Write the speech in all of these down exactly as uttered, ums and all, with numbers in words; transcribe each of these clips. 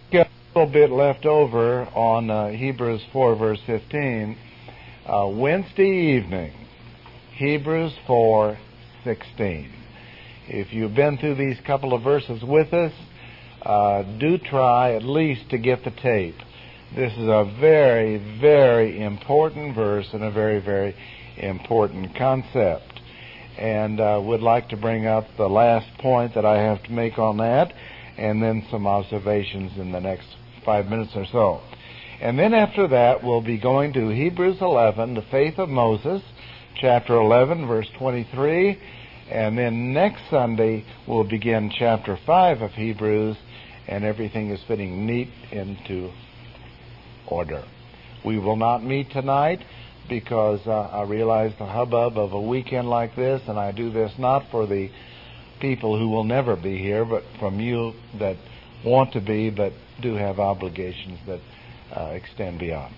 got a little bit left over on uh, Hebrews four, verse fifteen. Uh, Wednesday evening, Hebrews four sixteen. If you've been through these couple of verses with us, uh, do try at least to get the tape. This is a very, very important verse and a very, very important concept. And uh, would like to bring up the last point that I have to make on that, and then some observations in the next five minutes or so. And then after that, we'll be going to Hebrews eleven, the faith of Moses, chapter eleven, verse twenty-three. And then next Sunday, we'll begin chapter five of Hebrews, and everything is fitting neat into order. We will not meet tonight because uh, I realize the hubbub of a weekend like this, and I do this not for the people who will never be here, but from you that want to be but do have obligations that Uh, extend beyond.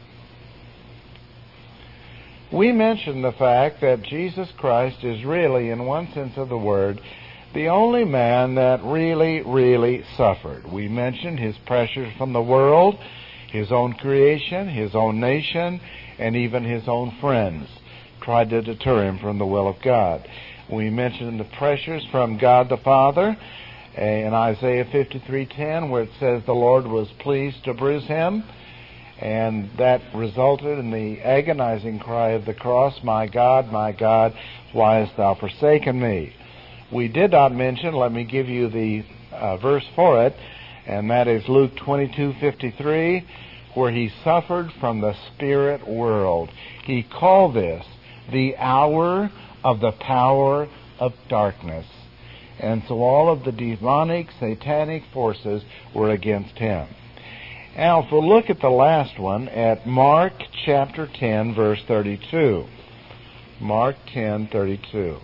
We mentioned the fact that Jesus Christ is really, in one sense of the word, the only man that really, really suffered. We mentioned his pressures from the world, his own creation, his own nation, and even his own friends tried to deter him from the will of God. We mentioned the pressures from God the Father in Isaiah fifty-three ten, where it says the Lord was pleased to bruise him. And that resulted in the agonizing cry of the cross, "My God, my God, why hast thou forsaken me?" We did not mention, let me give you the uh, verse for it, and that is Luke twenty-two fifty-three, where he suffered from the spirit world. He called this the hour of the power of darkness. And so all of the demonic, satanic forces were against him. Now, if we'll look at the last one, at Mark chapter ten, verse thirty-two. Mark ten thirty-two.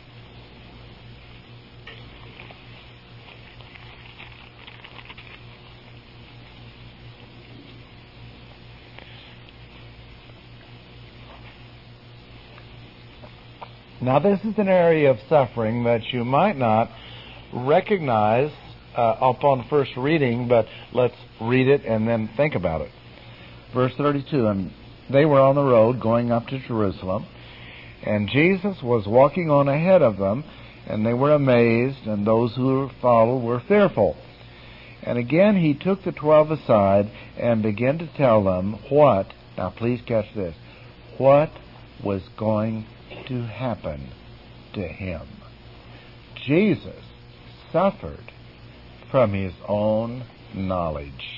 Now, this is an area of suffering that you might not recognize Uh, upon first reading, but let's read it and then think about it. Verse thirty-two, and they were on the road going up to Jerusalem, and Jesus was walking on ahead of them, and they were amazed, and those who followed were fearful. And again he took the twelve aside and began to tell them what, now please catch this, what was going to happen to him. Jesus suffered from his own knowledge.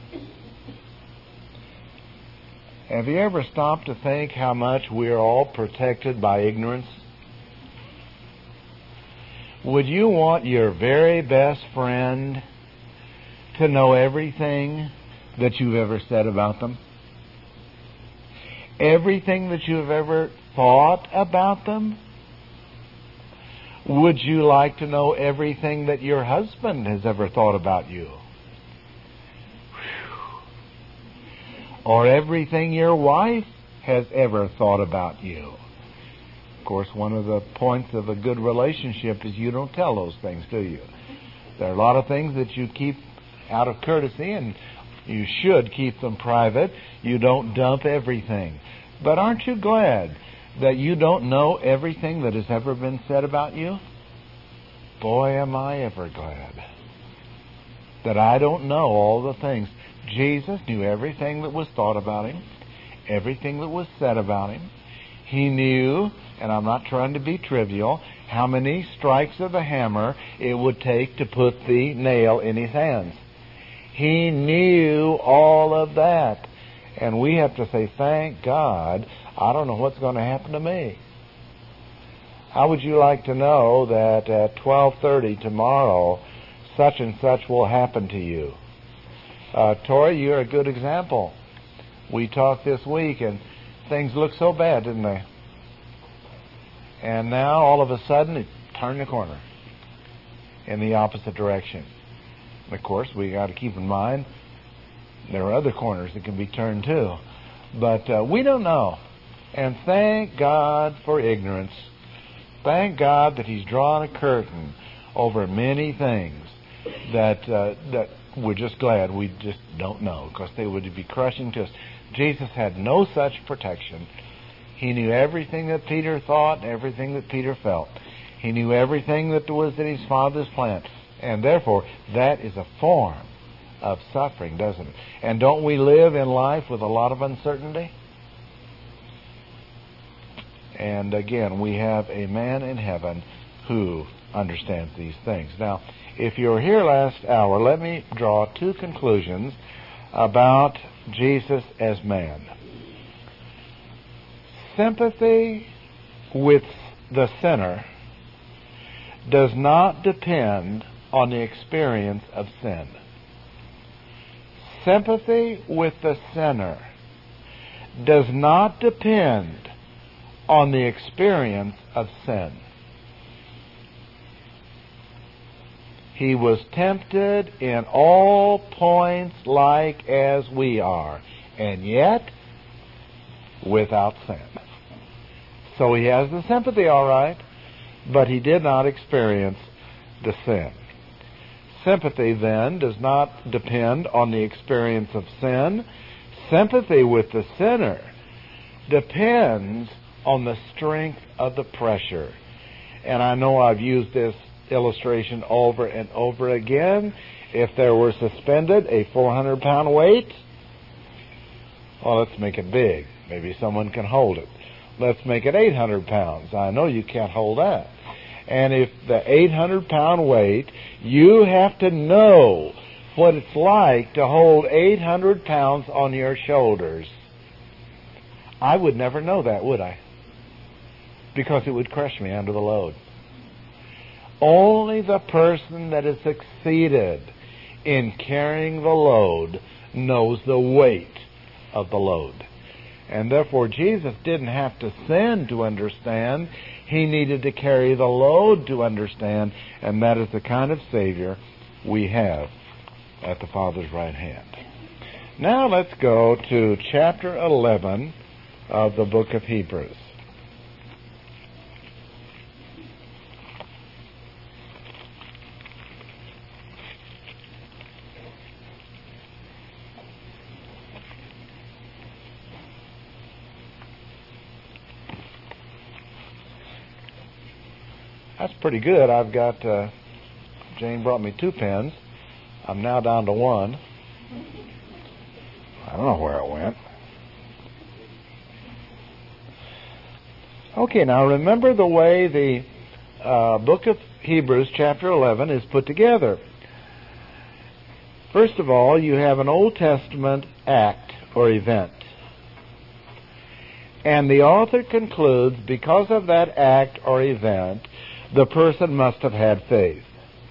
Have you ever stopped to think how much we are all protected by ignorance? Would you want your very best friend to know everything that you've ever said about them? Everything that you've ever thought about them? Would you like to know everything that your husband has ever thought about you? Whew. Or everything your wife has ever thought about you? Of course, one of the points of a good relationship is you don't tell those things, do you? There are a lot of things that you keep out of courtesy, and you should keep them private. You don't dump everything. But aren't you glad that you don't know everything that has ever been said about you? Boy, am I ever glad that I don't know all the things. Jesus knew everything that was thought about him, everything that was said about him. He knew, and I'm not trying to be trivial, how many strikes of the hammer it would take to put the nail in his hands. He knew all of that. And we have to say, thank God, I don't know what's going to happen to me. How would you like to know that at twelve thirty tomorrow, such and such will happen to you? Uh, Tori, you're a good example. We talked this week, and things looked so bad, didn't they? And now, all of a sudden, it turned the corner in the opposite direction. And of course, we got to keep in mind there are other corners that can be turned too. But uh, we don't know. And thank God for ignorance. Thank God that He's drawn a curtain over many things that uh, that we're just glad we just don't know, because they would be crushing to us. Jesus had no such protection. He knew everything that Peter thought, everything that Peter felt. He knew everything that was in his Father's plan. And therefore, that is a form of suffering, doesn't it? And don't we live in life with a lot of uncertainty? And again, we have a man in heaven who understands these things. Now, if you were here last hour, let me draw two conclusions about Jesus as man. Sympathy with the sinner does not depend on the experience of sin. Sympathy with the sinner does not depend on the experience of sin. He was tempted in all points like as we are, and yet without sin. So he has the sympathy, all right, but he did not experience the sin. Sympathy, then, does not depend on the experience of sin. Sympathy with the sinner depends on the strength of the pressure. And I know I've used this illustration over and over again. If there were suspended a four hundred pound weight, well, let's make it big. Maybe someone can hold it. Let's make it eight hundred pounds. I know you can't hold that. And if the eight hundred pound weight, you have to know what it's like to hold eight hundred pounds on your shoulders. I would never know that, would I? Because it would crush me under the load. Only the person that has succeeded in carrying the load knows the weight of the load. And therefore, Jesus didn't have to sin to understand. He needed to carry the load to understand, and that is the kind of Savior we have at the Father's right hand. Now let's go to chapter eleven of the book of Hebrews. That's pretty good. I've got, uh, Jane brought me two pens. I'm now down to one. I don't know where it went. Okay, now remember the way the uh, book of Hebrews, chapter eleven, is put together. First of all, you have an Old Testament act or event. And the author concludes, because of that act or event, the person must have had faith.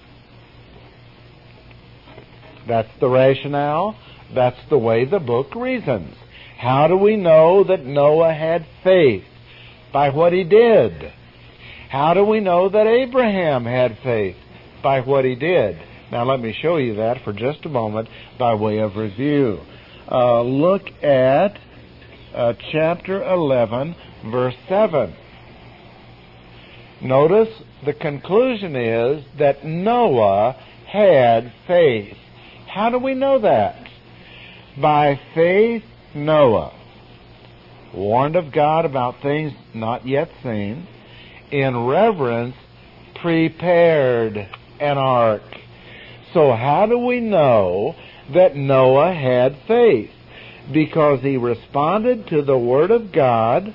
That's the rationale. That's the way the book reasons. How do we know that Noah had faith? By what he did. How do we know that Abraham had faith? By what he did. Now let me show you that for just a moment by way of review. Uh, look at uh, chapter eleven, verse seven. Notice the conclusion is that Noah had faith. How do we know that? By faith, Noah, warned of God about things not yet seen, in reverence prepared an ark. So how do we know that Noah had faith? Because he responded to the Word of God,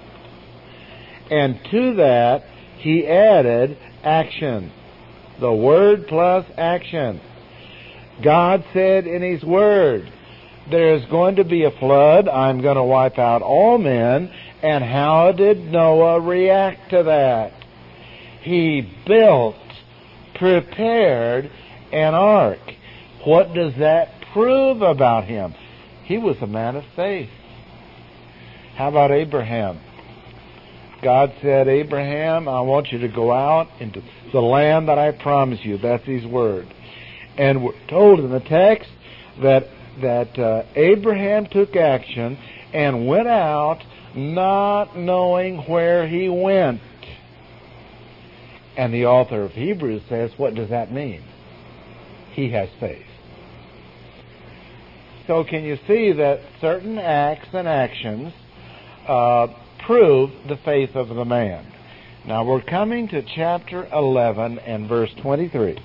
and to that he added action. The Word plus action. God said in His Word, there's going to be a flood. I'm going to wipe out all men. And how did Noah react to that? He built, prepared an ark. What does that prove about him? He was a man of faith. How about Abraham? God said, Abraham, I want you to go out into the land that I promise you. That's His Word. And we're told in the text that that uh, Abraham took action and went out not knowing where he went. And the author of Hebrews says, what does that mean? He has faith. So can you see that certain acts and actions uh, prove the faith of the man? Now we're coming to chapter eleven and verse twenty-three.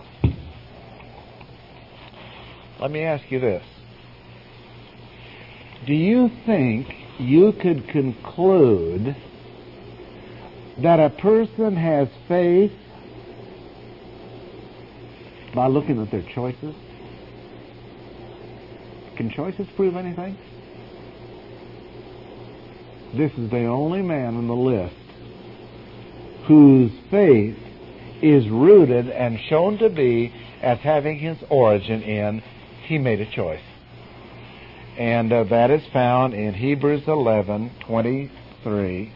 Let me ask you this. Do you think you could conclude that a person has faith by looking at their choices? Can choices prove anything? This is the only man on the list whose faith is rooted and shown to be as having his origin in he made a choice. And uh, that is found in Hebrews eleven twenty-three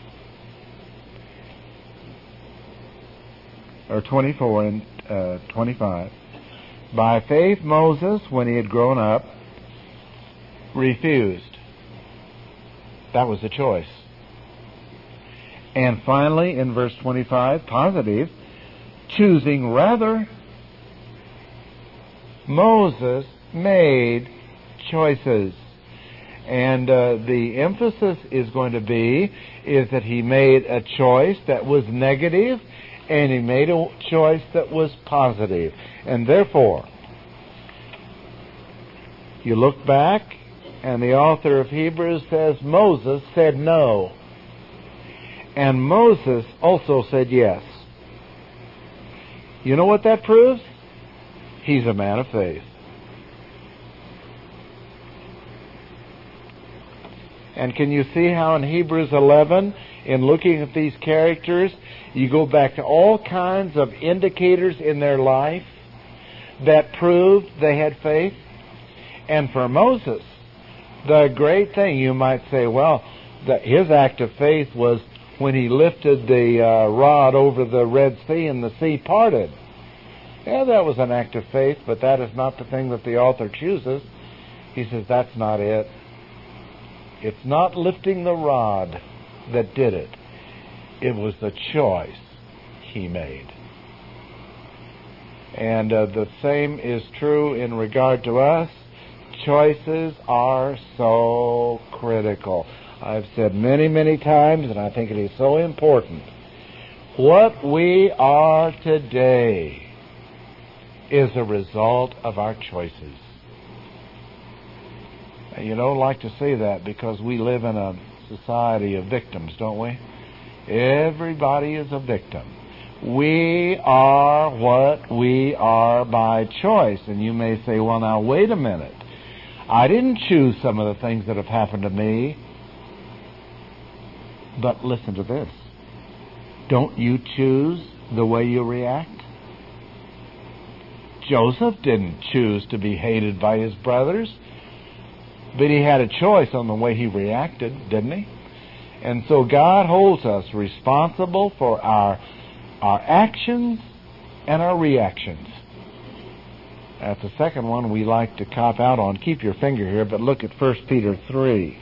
or twenty-four and uh, twenty-five. By faith Moses, when he had grown up, refused. That was a choice. And finally, in verse twenty-five, positive, choosing rather, Moses made choices. And uh, the emphasis is going to be is that he made a choice that was negative, and he made a choice that was positive. And therefore, you look back, and the author of Hebrews says Moses said no. And Moses also said yes. You know what that proves? He's a man of faith. And can you see how in Hebrews eleven, in looking at these characters, you go back to all kinds of indicators in their life that proved they had faith? And for Moses, the great thing, you might say, well, that his act of faith was when he lifted the uh, rod over the Red Sea and the sea parted. Yeah, that was an act of faith, but that is not the thing that the author chooses. He says that's not it. It's not lifting the rod that did it. It was the choice he made. And uh, the same is true in regard to us. Choices are so critical. I've said many, many times, and I think it is so important. What we are today is a result of our choices. You don't like to say that because we live in a society of victims, don't we? Everybody is a victim. We are what we are by choice. And you may say, well, now, wait a minute. I didn't choose some of the things that have happened to me. But listen to this. Don't you choose the way you react? Joseph didn't choose to be hated by his brothers, but he had a choice on the way he reacted, didn't he? And so God holds us responsible for our, our actions and our reactions. That's the second one we like to cop out on. Keep your finger here, but look at First Peter three.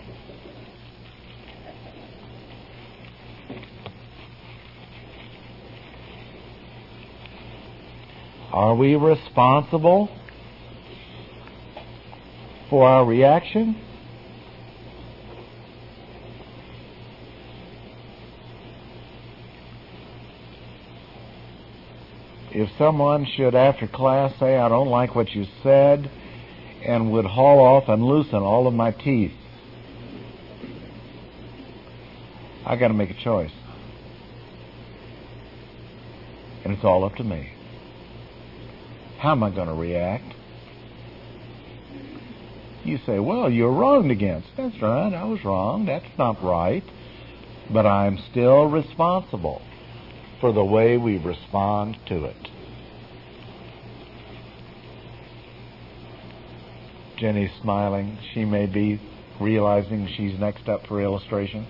Are we responsible for our reaction? If someone should, after class, say, I don't like what you said, and would haul off and loosen all of my teeth, I got to make a choice. And it's all up to me. How am I going to react? You say, well, you're wronged against. That's right, I was wrong. That's not right. But I'm still responsible for the way we respond to it. Jenny's smiling. She may be realizing she's next up for illustration.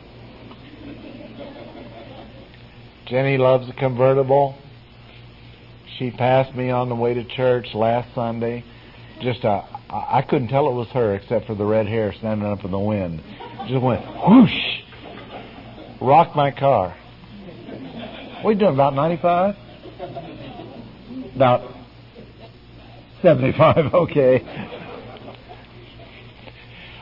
Jenny loves a convertible. She passed me on the way to church last Sunday. Just a, I couldn't tell it was her except for the red hair standing up in the wind. Just went whoosh, rocked my car. What are you doing, about ninety-five? About seventy-five, okay.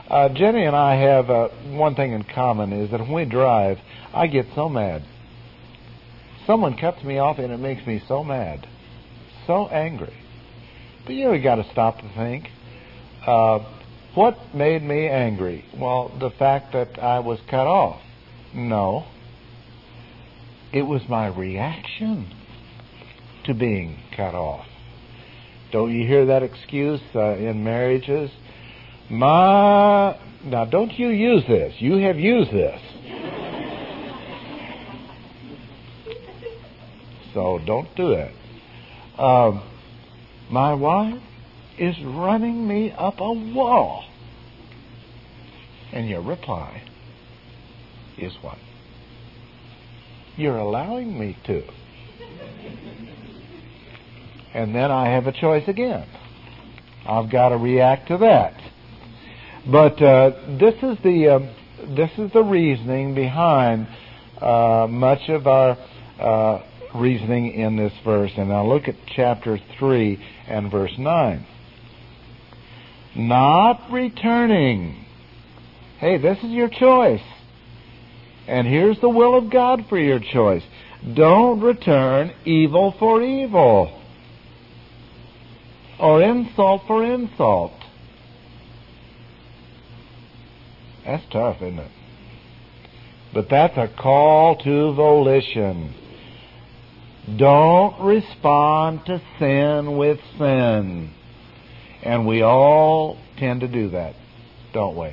Uh, Jenny and I have uh, one thing in common, is that when we drive, I get so mad. Someone cuts me off and it makes me so mad, so angry. But you know, we got to stop to think. Uh, what made me angry? Well, the fact that I was cut off. No. It was my reaction to being cut off. Don't you hear that excuse uh, in marriages? My, now don't you use this. You have used this. So don't do it. Um, my wife is running me up a wall. And your reply is what? You're allowing me to. And then I have a choice again. I've got to react to that. But uh, this is the uh, this is the reasoning behind uh, much of our uh, reasoning in this verse. And now look at chapter three and verse nine. Not returning. Hey, this is your choice. And here's the will of God for your choice. Don't return evil for evil, or insult for insult. That's tough, isn't it? But that's a call to volition. Don't respond to sin with sin. And we all tend to do that, don't we?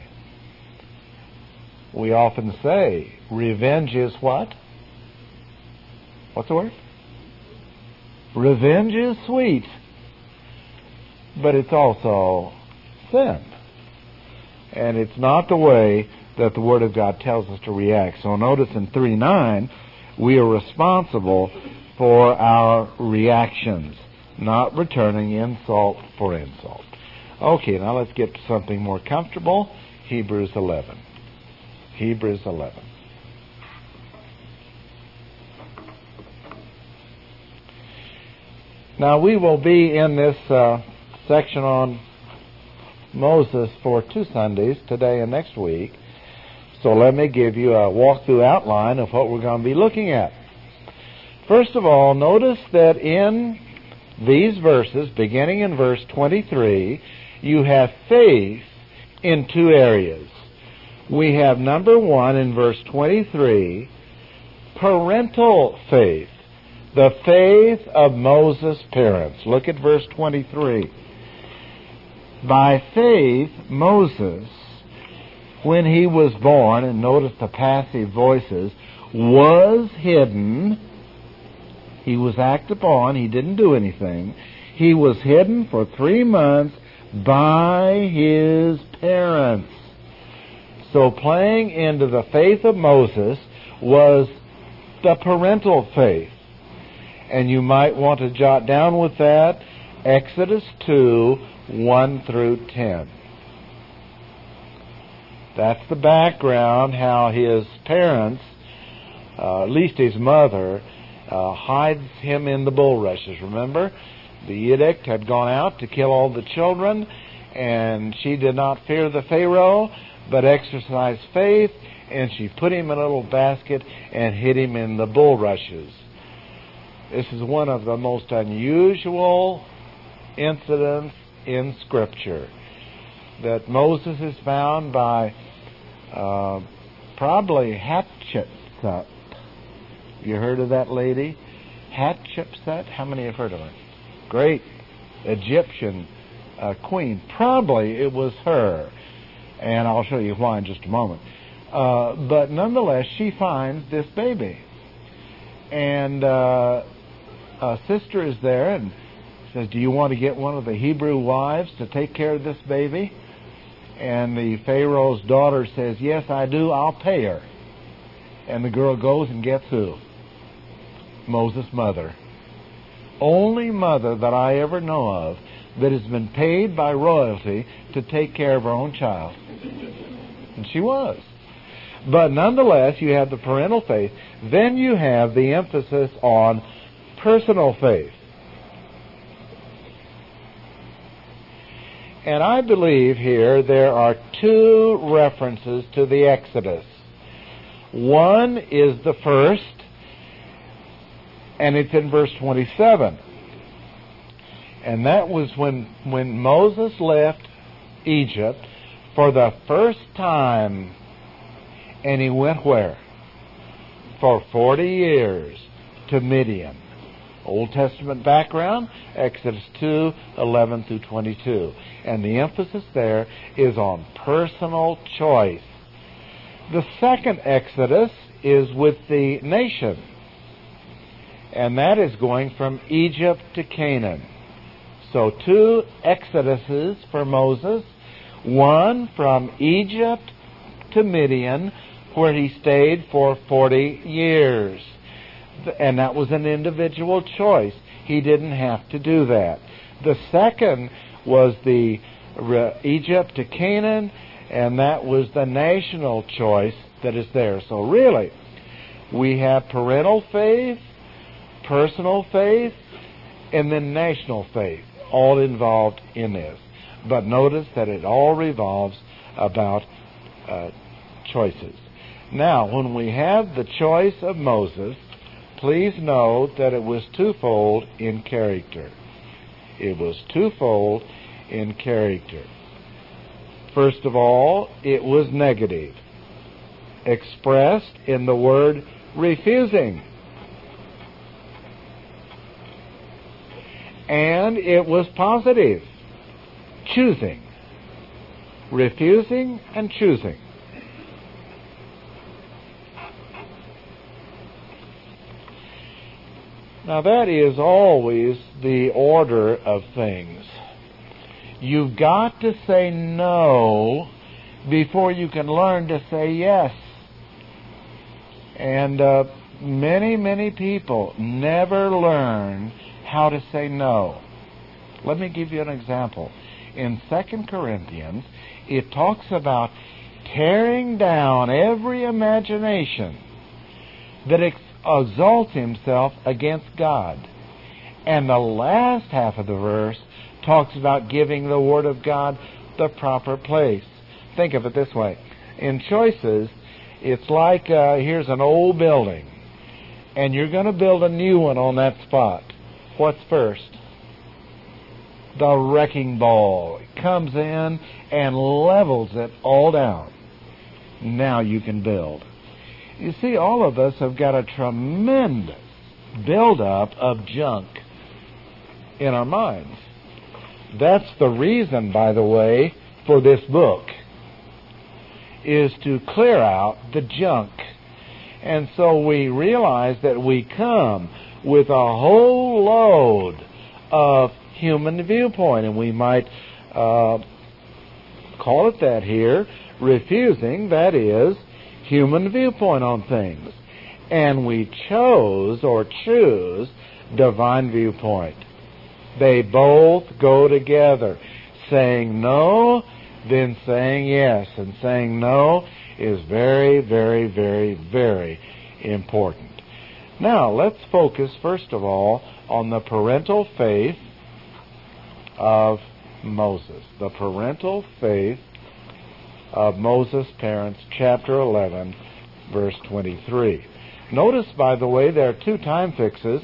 We often say, revenge is what? What's the word? Revenge is sweet, but it's also sin. And it's not the way that the Word of God tells us to react. So notice in three nine, we are responsible for our reactions, not returning insult for insult. Okay, now let's get to something more comfortable. Hebrews eleven. Hebrews eleven. Now we will be in this uh, section on Moses for two Sundays, today and next week. So let me give you a walk-through outline of what we're going to be looking at. First of all, notice that in these verses, beginning in verse twenty-three, you have faith in two areas. We have, number one, in verse twenty-three, parental faith, the faith of Moses' parents. Look at verse twenty-three. By faith, Moses, when he was born, and notice the passive voices, was hidden. He was acted upon. He didn't do anything. He was hidden for three months by his parents. So playing into the faith of Moses was the parental faith. And you might want to jot down with that Exodus two, one through ten. That's the background, how his parents, uh, at least his mother, uh, hides him in the bulrushes. Remember? The edict had gone out to kill all the children, and she did not fear the Pharaoh, but exercised faith, and she put him in a little basket and hid him in the bulrushes. This is one of the most unusual incidents in Scripture, that Moses is found by uh, probably Hatshepsut. You heard of that lady? Hatshepsut? How many have heard of her? Great Egyptian uh, queen. Probably it was her. And I'll show you why in just a moment. Uh, but nonetheless, she finds this baby. And uh, a sister is there and says, do you want to get one of the Hebrew wives to take care of this baby? And the Pharaoh's daughter says, yes, I do. I'll pay her. And the girl goes and gets who? Moses' mother. Only mother that I ever know of that has been paid by royalty to take care of her own child. And she was. But nonetheless, you have the parental faith. Then you have the emphasis on personal faith. And I believe here there are two references to the Exodus. One is the first, and it's in verse twenty-seven. And that was when, when Moses left Egypt for the first time, and he went where? For forty years to Midian. Old Testament background, Exodus two, eleven through twenty-two. And the emphasis there is on personal choice. The second Exodus is with the nation, and that is going from Egypt to Canaan. So two exoduses for Moses, one from Egypt to Midian, where he stayed for forty years. And that was an individual choice. He didn't have to do that. The second was the Egypt to Canaan, and that was the national choice that is there. So really, we have parental faith, personal faith, and then national faith, all involved in this. But notice that it all revolves about uh, choices. Now, when we have the choice of Moses, please note that it was twofold in character. It was twofold in character. First of all, it was negative, expressed in the word refusing. And it was positive, choosing. Refusing and choosing. Now that is always the order of things. You've got to say no before you can learn to say yes. And uh, many, many people never learn how to say no. Let me give you an example. In Second Corinthians, it talks about tearing down every imagination that ex- exalts himself against God. And the last half of the verse talks about giving the Word of God the proper place. Think of it this way. In choices, it's like uh, here's an old building, and you're going to build a new one on that spot. What's first? The wrecking ball. It comes in and levels it all down. Now you can build. You see, all of us have got a tremendous buildup of junk in our minds. That's the reason, by the way, for this book, is to clear out the junk. And so we realize that we come with a whole load of human viewpoint, and we might uh, call it that here, refusing, that is, human viewpoint on things. And we chose or choose divine viewpoint. They both go together. Saying no, then saying yes. And saying no is very, very, very, very important. Now, let's focus, first of all, on the parental faith of Moses. The parental faith of Moses' parents, chapter eleven, verse twenty-three. Notice, by the way, there are two time fixes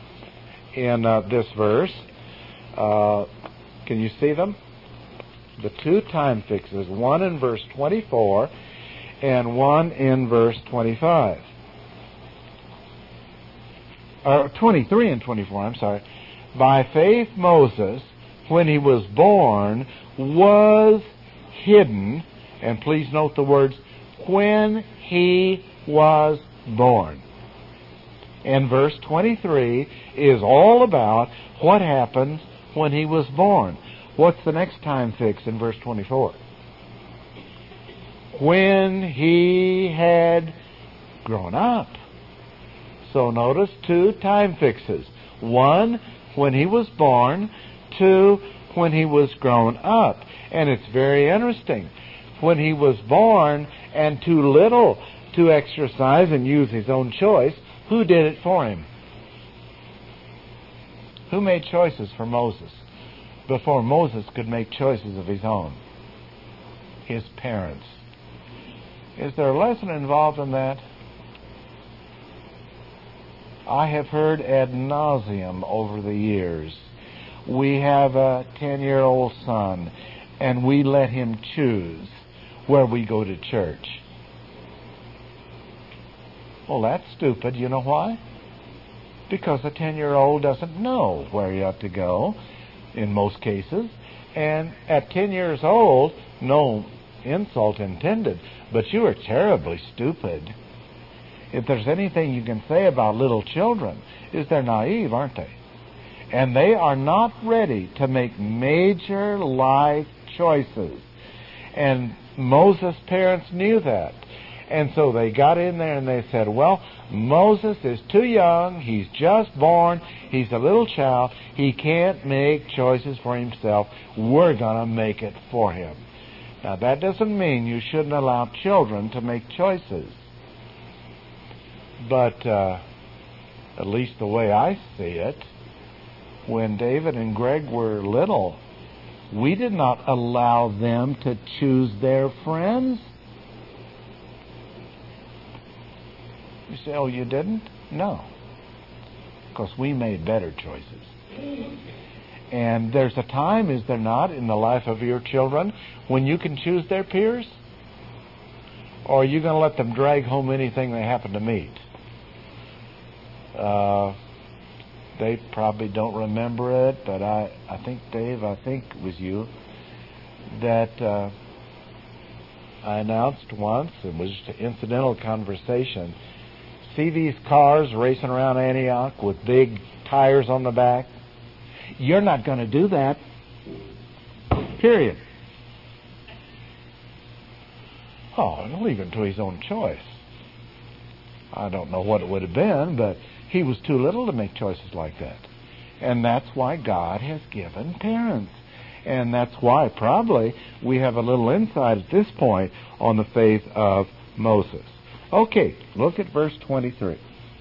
in uh, this verse. Uh, can you see them? The two time fixes, one in verse twenty-four and one in verse twenty-five. Or twenty-three and twenty-four, I'm sorry. By faith Moses, when he was born, was hidden. And please note the words, when he was born. And verse twenty-three is all about what happens when he was born. What's the next time fix in verse twenty-four? When he had grown up. So notice two time fixes. One, when he was born. Two, when he was grown up. And it's very interesting. When he was born and too little to exercise and use his own choice, who did it for him? Who made choices for Moses? before Moses could make choices of his own. His parents. Is there a lesson involved in that? I have heard ad nauseum over the years. We have a ten-year-old son, and we let him choose where we go to church. Well, that's stupid. You know why? Because a ten-year-old doesn't know where you have to go in most cases. And at ten years old, no insult intended, but you are terribly stupid. If there's anything you can say about little children, is they're naive, aren't they? And they are not ready to make major life choices. And Moses' parents knew that. And so they got in there and they said, well, Moses is too young. He's just born. He's a little child. He can't make choices for himself. We're going to make it for him. Now, that doesn't mean you shouldn't allow children to make choices. But uh, at least the way I see it, when David and Greg were little, we did not allow them to choose their friends. You say, oh, you didn't? No. Because we made better choices. And there's a time, is there not, in the life of your children when you can choose their peers? Or are you going to let them drag home anything they happen to meet? Uh, they probably don't remember it, but I, I think, Dave, I think it was you, that uh, I announced once, it was just an incidental conversation, see these cars racing around Antioch with big tires on the back? You're not going to do that. Period. Oh, he'll leave him to his own choice. I don't know what it would have been, but he was too little to make choices like that. And that's why God has given parents. And that's why probably we have a little insight at this point on the faith of Moses. Okay, look at verse twenty-three.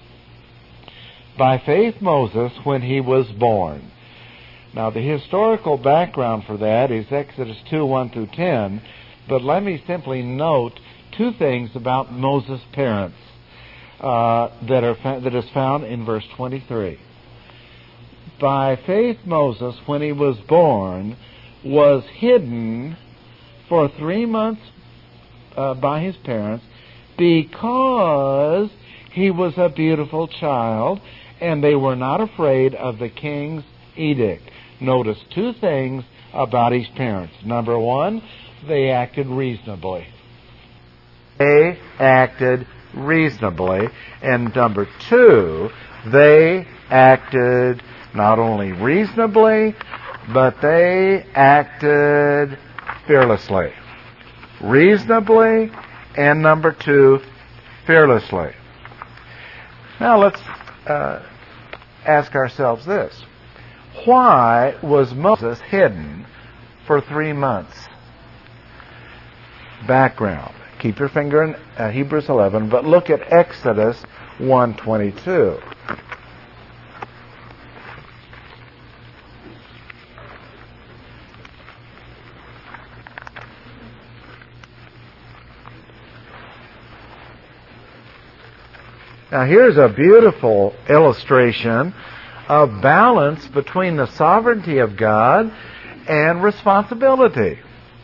By faith Moses, when he was born. Now, the historical background for that is Exodus two, one through ten, but let me simply note two things about Moses' parents uh, that are fa- that is found in verse twenty-three. By faith Moses, when he was born, was hidden for three months uh, by his parents because he was a beautiful child, and they were not afraid of the king's edict. Notice two things about his parents. Number one, they acted reasonably. They acted reasonably. And number two, they acted not only reasonably, but they acted fearlessly. Reasonably, and number two, fearlessly. Now let's uh, ask ourselves this. Why was Moses hidden for three months? Background. Keep your finger in uh, Hebrews eleven, but look at Exodus one twenty-two. Now here's a beautiful illustration of balance between the sovereignty of God and responsibility.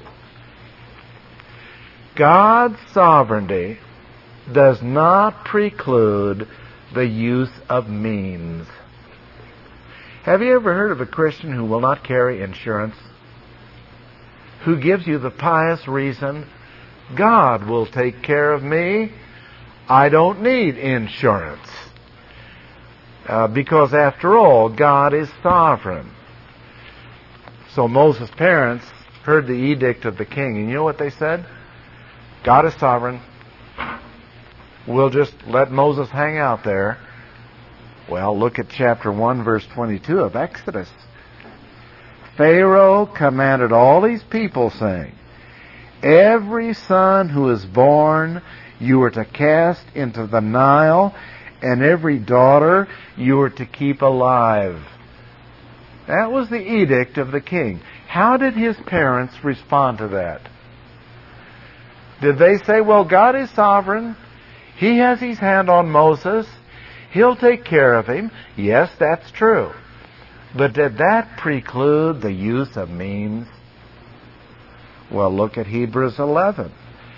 God's sovereignty does not preclude the use of means. Have you ever heard of a Christian who will not carry insurance? Who gives you the pious reason, God will take care of me, I don't need insurance. Uh, because after all, God is sovereign. So Moses' parents heard the edict of the king, and you know what they said? God is sovereign. We'll just let Moses hang out there. Well, look at chapter one, verse twenty-two of Exodus. Pharaoh commanded all these people, saying, every son who is born you are to cast into the Nile, and every daughter you are to keep alive. That was the edict of the king. How did his parents respond to that? Did they say, well, God is sovereign. He has his hand on Moses. He'll take care of him. Yes, that's true. But did that preclude the use of means? Well, look at Hebrews eleven.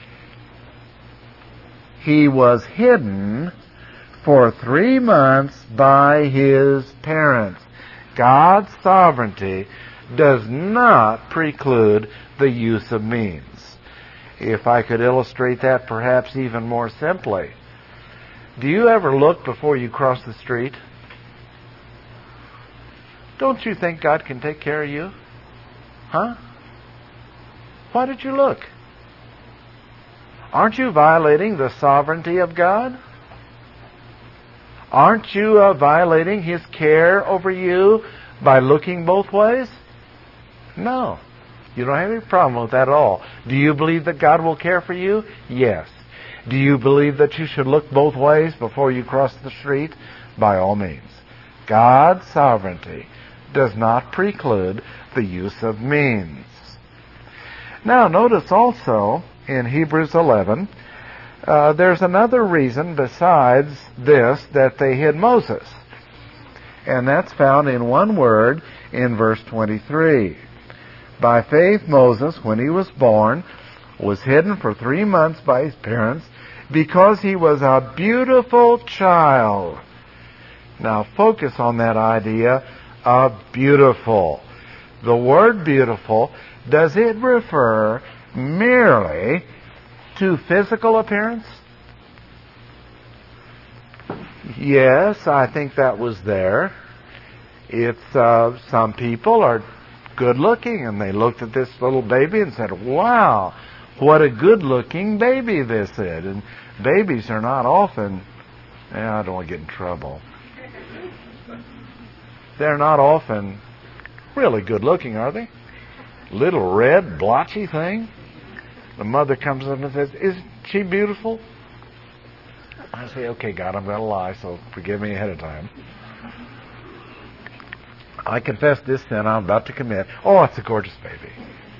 He was hidden for three months by his parents. God's sovereignty does not preclude the use of means. If I could illustrate that perhaps even more simply, do you ever look before you cross the street? Don't you think God can take care of you? Huh? Why did you look? Aren't you violating the sovereignty of God? Aren't you uh, violating his care over you by looking both ways? No. You don't have any problem with that at all. Do you believe that God will care for you? Yes. Do you believe that you should look both ways before you cross the street? By all means. God's sovereignty does not preclude the use of means. Now, notice also in Hebrews eleven, uh, there's another reason besides this that they hid Moses. And that's found in one word in verse twenty-three. By faith, Moses, when he was born, was hidden for three months by his parents because he was a beautiful child. Now, focus on that idea of beautiful. The word beautiful, does it refer merely to physical appearance? Yes, I think that was there. It's uh, some people are good looking, and they looked at this little baby and said, wow, what a good looking baby this is. And babies are not often, eh, I don't want to get in trouble. They're not often really good looking, are they? Little red, blotchy thing. The mother comes up and says, isn't she beautiful? I say, okay, God, I'm going to lie, so forgive me ahead of time. I confess this sin I'm about to commit. Oh, it's a gorgeous baby.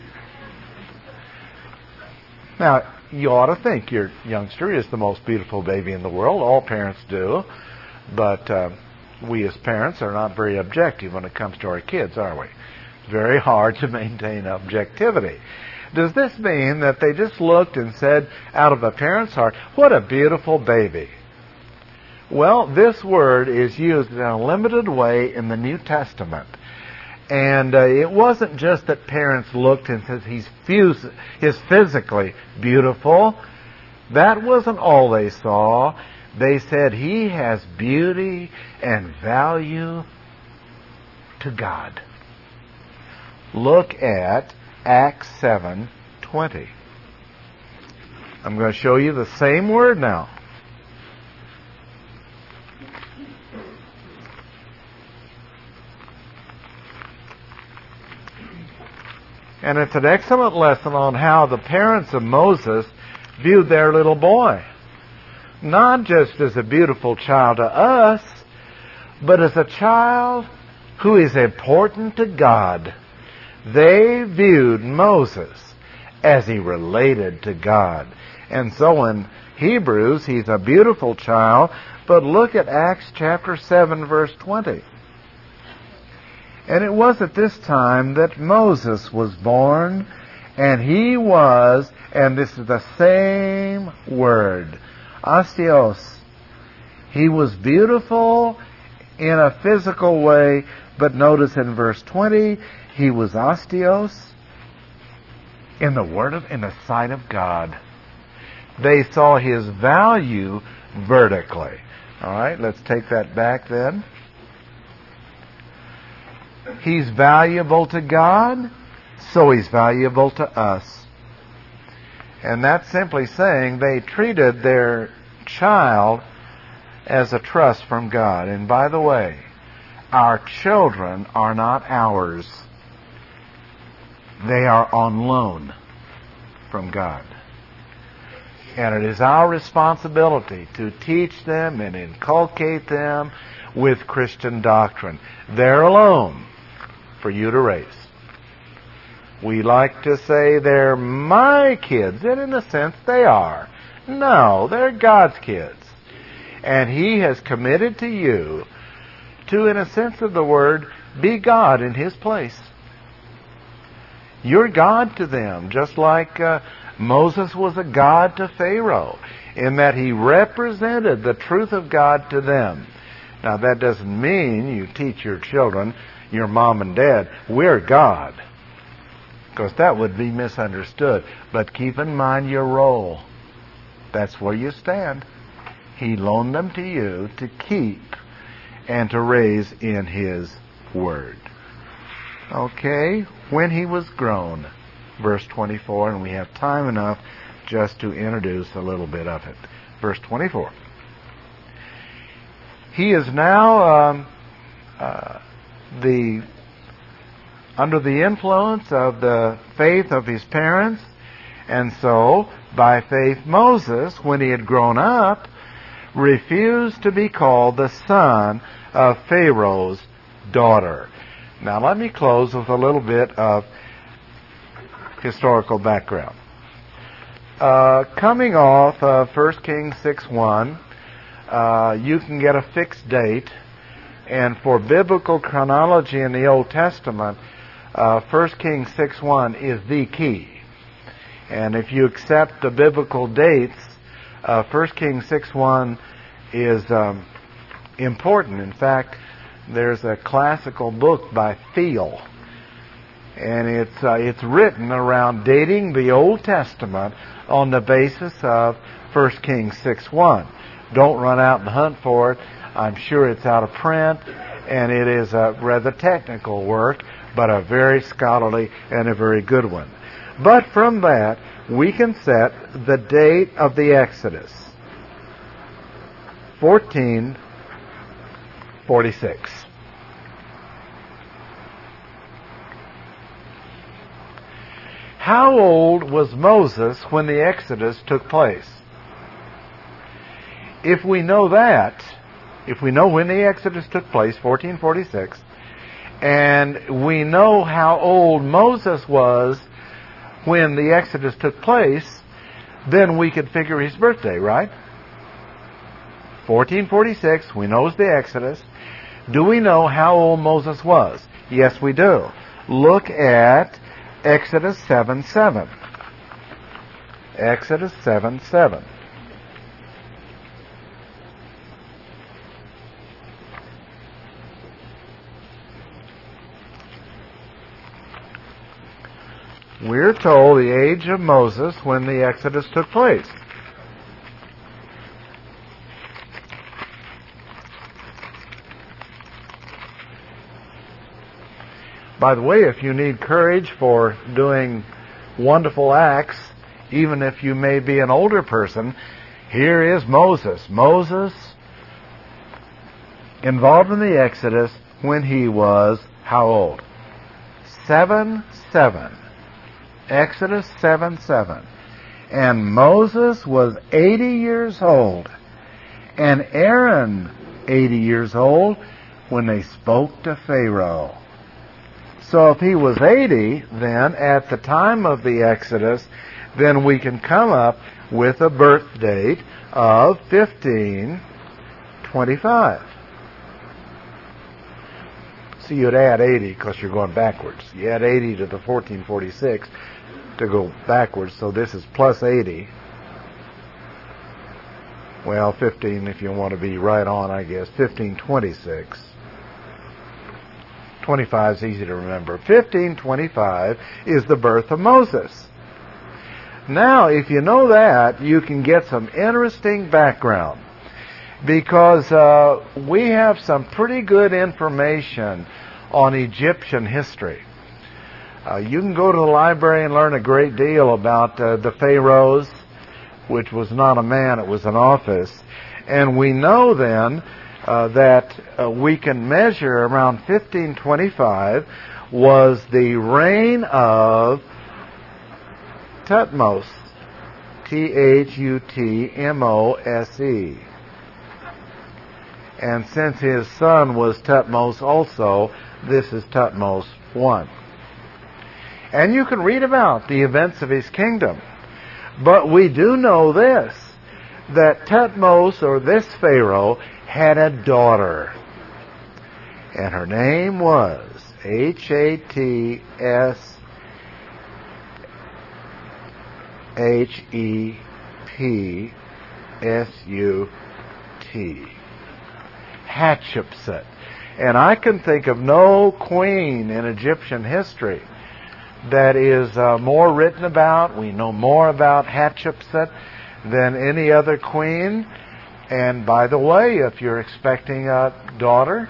Now, you ought to think your youngster is the most beautiful baby in the world. All parents do. But uh, we as parents are not very objective when it comes to our kids, are we? It's very hard to maintain objectivity. Does this mean that they just looked and said, out of a parent's heart, what a beautiful baby? Well, this word is used in a limited way in the New Testament. And uh, it wasn't just that parents looked and said he's, fus- he's physically beautiful. That wasn't all they saw. They said he has beauty and value to God. Look at Acts seven twenty. I'm going to show you the same word now. And it's an excellent lesson on how the parents of Moses viewed their little boy. Not just as a beautiful child to us, but as a child who is important to God. They viewed Moses as he related to God. And so in Hebrews, he's a beautiful child. But look at Acts chapter seven, verse twenty. And it was at this time that Moses was born, and he was, and this is the same word, osteos. He was beautiful in a physical way, but notice in verse twenty, he was osteos in the word of, in the sight of God. They saw his value vertically. All right, let's take that back then. He's valuable to God, so he's valuable to us. And that's simply saying they treated their child as a trust from God. And by the way, our children are not ours. They are on loan from God. And it is our responsibility to teach them and inculcate them with Christian doctrine. They're alone. for you to raise. We like to say they're my kids, and in a sense they are. No, they're God's kids. And He has committed to you to, in a sense of the word, be God in His place. You're God to them, just like uh, Moses was a God to Pharaoh, in that he represented the truth of God to them. Now, that doesn't mean you teach your children, your mom and dad, we're God, because that would be misunderstood. But keep in mind your role. That's where you stand. He loaned them to you to keep and to raise in His Word. Okay, when he was grown, verse twenty-four, and we have time enough just to introduce a little bit of it. Verse twenty-four. He is now um, uh, the under the influence of the faith of his parents, and so, by faith, Moses, when he had grown up, refused to be called the son of Pharaoh's daughter. Now, let me close with a little bit of historical background. Uh, coming off of First Kings six one, uh, you can get a fixed date, and for biblical chronology in the Old Testament, uh, First Kings six one is the key. And if you accept the biblical dates, uh, First Kings six one is um, important. In fact, there's a classical book by Thiel, and it's uh, it's written around dating the Old Testament on the basis of First Kings six one. Don't run out and hunt for it. I'm sure it's out of print, and it is a rather technical work, but a very scholarly and a very good one. But from that, we can set the date of the Exodus, fourteen forty-six. How old was Moses when the Exodus took place? If we know that, if we know when the Exodus took place, fourteen forty-six, and we know how old Moses was when the Exodus took place, then we could figure his birthday, right? fourteen forty-six, we know it's the Exodus. Do we know how old Moses was? Yes, we do. Look at Exodus seven seven. Exodus seven seven. We're told the age of Moses when the Exodus took place. By the way, if you need courage for doing wonderful acts, even if you may be an older person, here is Moses. Moses involved in the Exodus when he was how old? Seven, seven. Exodus seven seven. And Moses was eighty years old, and Aaron eighty years old when they spoke to Pharaoh. So if he was eighty, then at the time of the Exodus, then we can come up with a birth date of fifteen twenty-five. So you'd add eighty because you're going backwards. You add eighty to the fourteen forty-six to go backwards, so this is plus eighty. Well, fifteen if you want to be right on, I guess. fifteen twenty-six. twenty-five is easy to remember. fifteen twenty-five is the birth of Moses. Now, if you know that, you can get some interesting background, because uh, we have some pretty good information on Egyptian history. Uh, you can go to the library and learn a great deal about uh, the pharaohs, which was not a man, it was an office. And we know then uh, that uh, we can measure around fifteen twenty-five was the reign of Thutmose, T H U T M O S E. And since his son was Thutmose also, this is Thutmose one. And you can read about the events of his kingdom. But we do know this, that Thutmose, or this Pharaoh, had a daughter. And her name was H A T S H E P S U T. Hatshepsut. And I can think of no queen in Egyptian history that is uh, more written about. We know more about Hatshepsut than any other queen. And by the way, if you're expecting a daughter,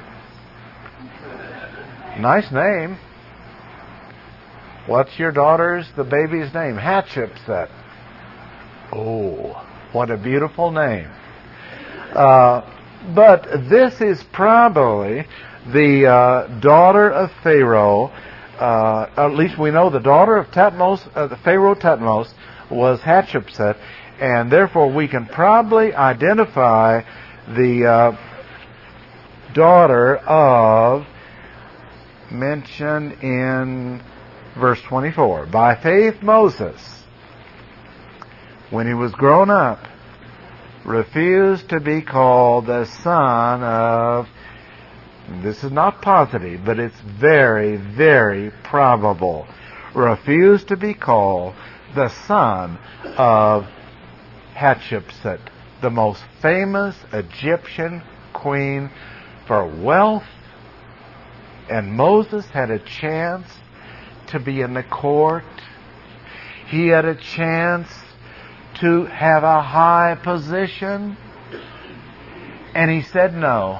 nice name. What's your daughter's, the baby's name? Hatshepsut. Oh, what a beautiful name. Uh, but this is probably the uh, daughter of Pharaoh. Uh, at least we know the daughter of Thutmose, uh, the Pharaoh Thutmose was Hatshepsut, and therefore we can probably identify the uh, daughter of, mentioned in verse twenty-four. By faith Moses, when he was grown up, refused to be called the son of, this is not positive, but it's very, very probable, refused to be called the son of Hatshepsut, the most famous Egyptian queen for wealth. And Moses had a chance to be in the court. He had a chance to have a high position. And he said no.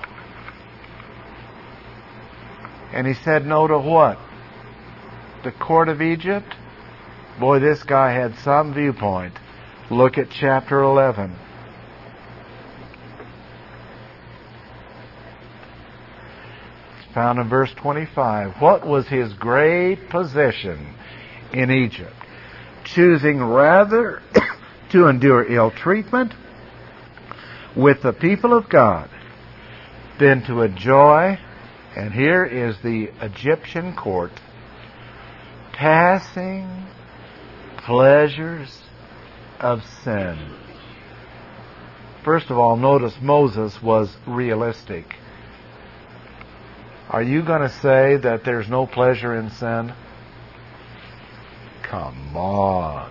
And he said no to what? The court of Egypt? Boy, this guy had some viewpoint. Look at chapter eleven. It's found in verse twenty-five. What was his great position in Egypt? Choosing rather to endure ill treatment with the people of God than to enjoy, and here is the Egyptian court, passing pleasures of sin. First of all, notice Moses was realistic. Are you going to say that there's no pleasure in sin? Come on.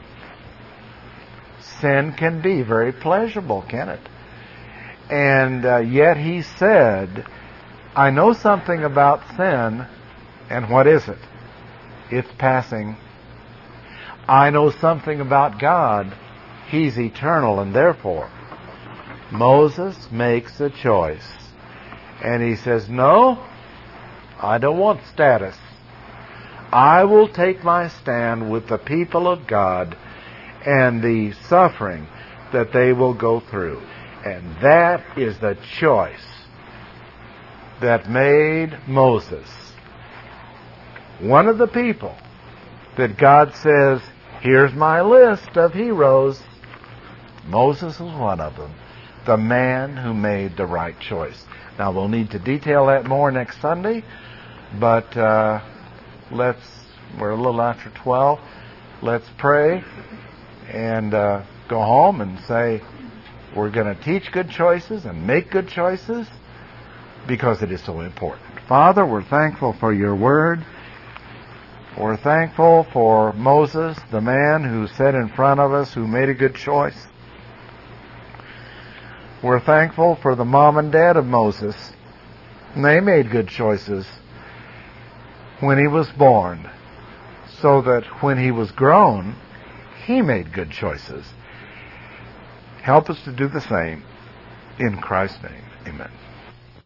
Sin can be very pleasurable, can it? And uh, yet he said, I know something about sin, and what is it? It's passing. I know something about God. He's eternal, and therefore, Moses makes a choice. And he says, no, I don't want status. I will take my stand with the people of God and the suffering that they will go through. And that is the choice that made Moses one of the people that God says, here's my list of heroes. Moses was one of them, the man who made the right choice. Now, we'll need to detail that more next Sunday, but uh, let's, we're a little after twelve. Let's pray and uh, go home and say, we're going to teach good choices and make good choices because it is so important. Father, we're thankful for your word. We're thankful for Moses, the man who sat in front of us, who made a good choice. We're thankful for the mom and dad of Moses. They made good choices when he was born, so that when he was grown, he made good choices. Help us to do the same. In Christ's name, amen.